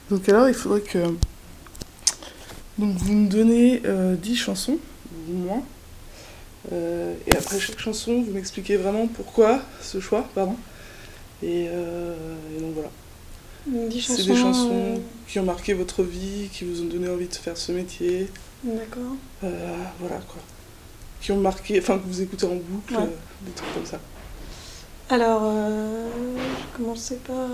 Donc alors, il faudrait que donc, vous me donnez 10 chansons, ou moins. Et après chaque chanson, vous m'expliquez vraiment pourquoi ce choix, pardon. Et donc voilà. 10 C'est chansons. des chansons qui ont marqué votre vie, qui vous ont donné envie de faire ce métier. D'accord. Voilà quoi. Qui ont marqué, enfin que vous écoutez en boucle, Ouais. des trucs comme ça. Alors, je vais commencer par.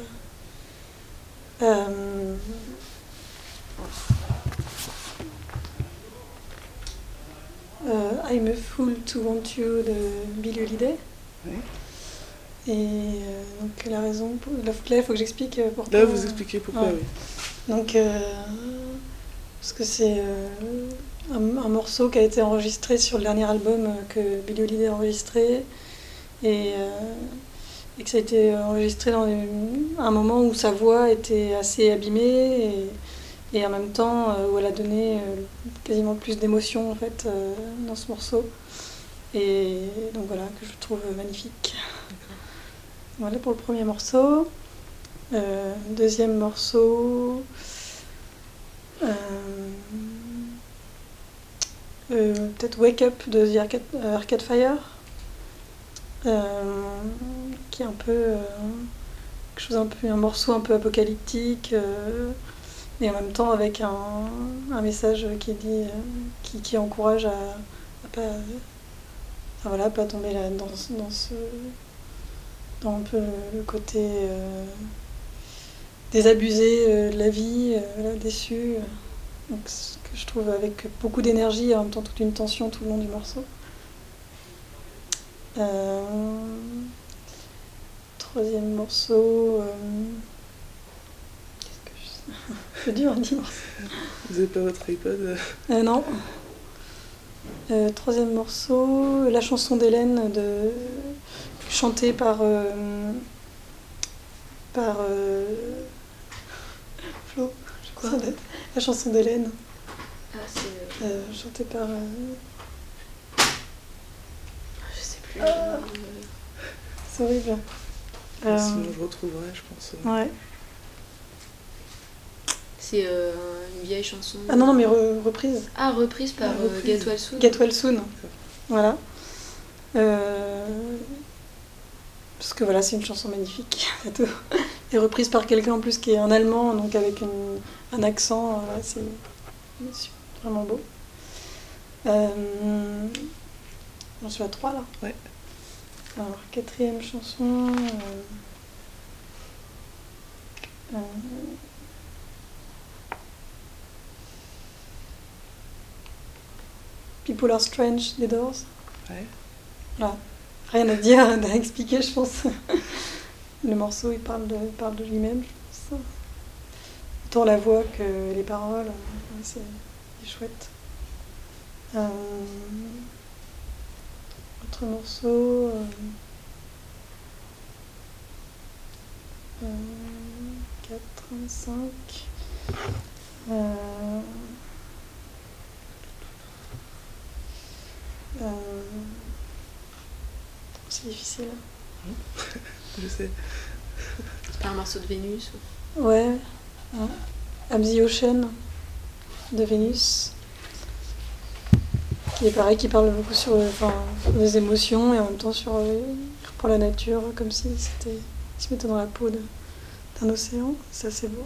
I'm a Fool to Want You de Billie Holiday. Ouais. Et donc la raison, là il faut que j'explique pourquoi. Là, vous expliquez pourquoi, Ouais. oui. Donc, parce que c'est un morceau qui a été enregistré sur le dernier album que Billie Holiday a enregistré, et que ça a été enregistré dans un moment où sa voix était assez abîmée, et en même temps où elle a donné quasiment plus d'émotion en fait dans ce morceau. Et donc voilà, que je trouve magnifique. Voilà pour le premier morceau. Deuxième morceau, peut-être Wake Up de The Arcade Fire, qui est un peu quelque chose, un morceau un peu apocalyptique, et en même temps avec un message qui dit, qui encourage à pas, enfin voilà, pas tomber là dans un peu le côté désabusé de la vie, voilà, déçu. Donc, ce que je trouve avec beaucoup d'énergie et en même temps toute une tension tout le long du morceau. Troisième morceau. Qu'est-ce que je... C'est dur à dire. Vous avez pas votre iPod Non. Troisième morceau, la chanson d'Hélène chantée par Flo, je crois. La chanson d'Hélène. Ah, c'est. Chantée par. Je sais plus. C'est horrible. Sinon, je retrouverai, je pense. Ouais. C'est une vieille chanson. Ah non, mais reprise. Ah, reprise par Get Well Soon. Get Well Soon. Voilà. Parce que voilà, c'est une chanson magnifique. Et reprise par quelqu'un en plus qui est en allemand, donc avec un accent. Voilà, c'est vraiment beau. J'en suis à 3 là. Ouais. Alors, quatrième chanson. People Are Strange des Doors. Ouais. Voilà. Rien à dire, à expliquer, je pense. Le morceau, il parle de lui-même, je pense. Autant la voix que les paroles, c'est chouette. Autre morceau. 4, 5. C'est difficile. Je sais. C'est pas un morceau de Vénus Ouais. I'm the Ocean de Vénus. Qui est pareil, qui parle beaucoup sur des émotions et en même temps sur il reprend la nature comme si il se mettait dans la peau d'un océan. Ça, c'est beau.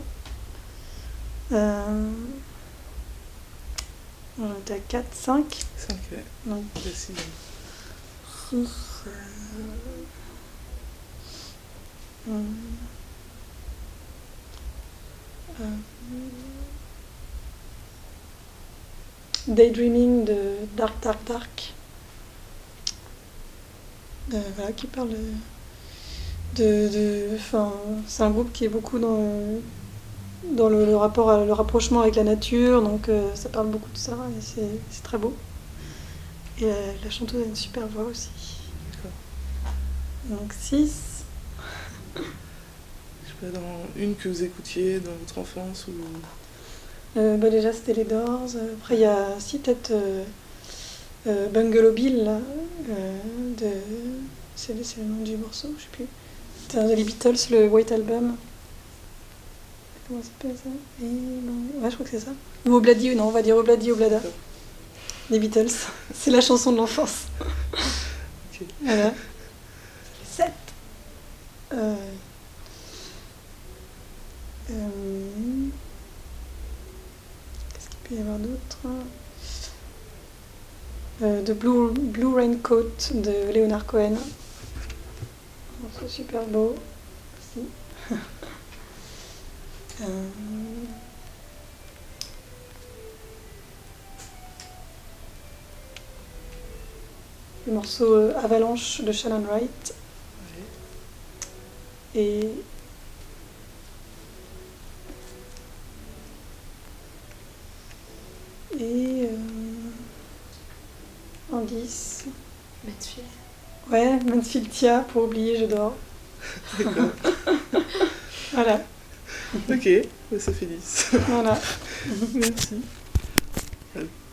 On était à 4, 5. 5, ouais. Non. 6. 6. Daydreaming de Dark Dark Dark. Voilà, qui parle c'est un groupe qui est beaucoup dans le rapport le rapprochement avec la nature, donc ça parle beaucoup de ça et c'est très beau. Et la chanteuse a une super voix aussi. D'accord. Donc 6. Je sais pas, dans une que vous écoutiez dans votre enfance ou... Déjà c'était les Doors. Après il y a peut-être Bungalow Bill là, c'est le nom du morceau, je sais plus. C'était les Beatles, le White Album. Comment ça s'appelle ça? Ouais, je crois que c'est ça. Ou Obladi, non, on va dire Obladi Oblada. Les Beatles. C'est la chanson de l'enfance. Ok. Voilà. 7. Qu'est-ce qu'il peut y avoir d'autre? The Blue Raincoat de Leonard Cohen. Un morceau super beau. Merci. Le morceau Avalanche de Shannon Wright. Et en 10. Mansfield. Ouais, Mansfield Tia, pour oublier, je dors. Voilà. Ok, bah, ça fait 10. Voilà. Merci.